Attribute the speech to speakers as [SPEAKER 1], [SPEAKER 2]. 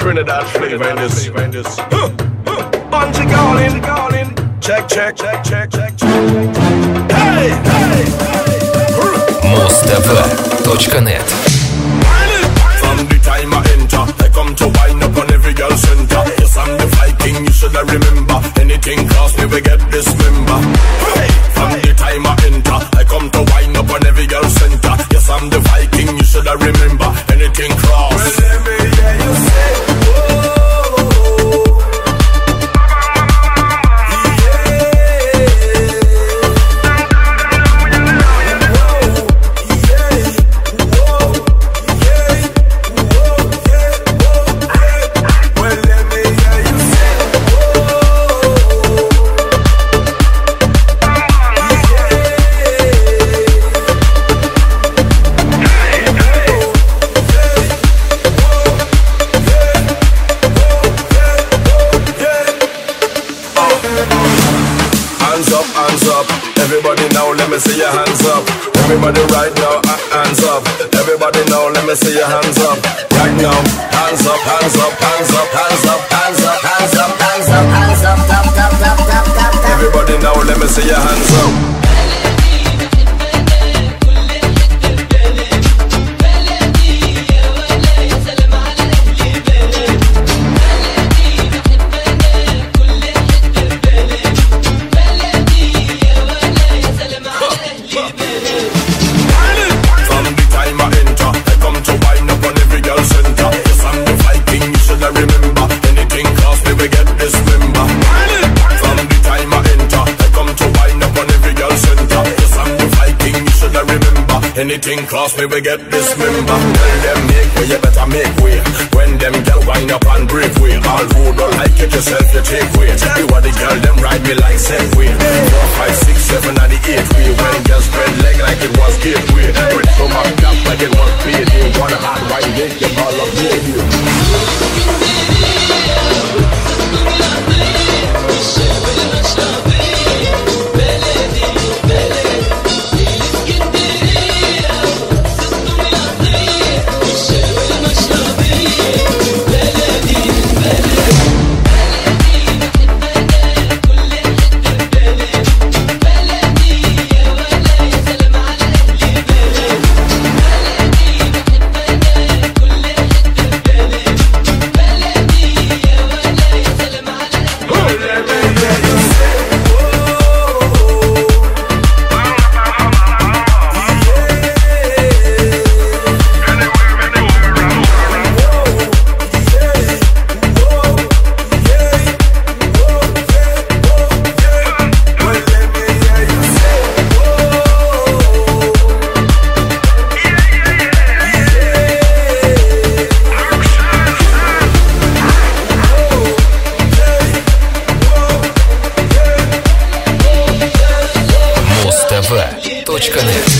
[SPEAKER 1] Trinidad flavor in this. Bungie calling. Check. Hey.
[SPEAKER 2] Mustv.net.
[SPEAKER 1] From the time I enter, I come to wind up on every girl center. Yes, I'm the Viking, you should remember. Anything cross me, we get this member. Hey. From the time I enter, I come to wind up on every girl center. Yes, I'm the Viking, you should remember. Anything cross. Well, let me hear you say, whoa. Hands up, everybody now, let me see your hands up. Everybody right now, hands up. Everybody now, let me see your hands up. Right now, hands up. Everybody now, let me see your hands up. Anything cross me, we get this member. Tell them make way, you better make way. When them girl wind up and break way. All who don't like it yourself, you take way. You are the girl, them ride me like Segway. 4, 5, 6, 7 and the 8 way. When girls spread leg like it was gateway. When come up gap like it was paid. You want a hard ride, they get all up here.
[SPEAKER 2] Mustv.net.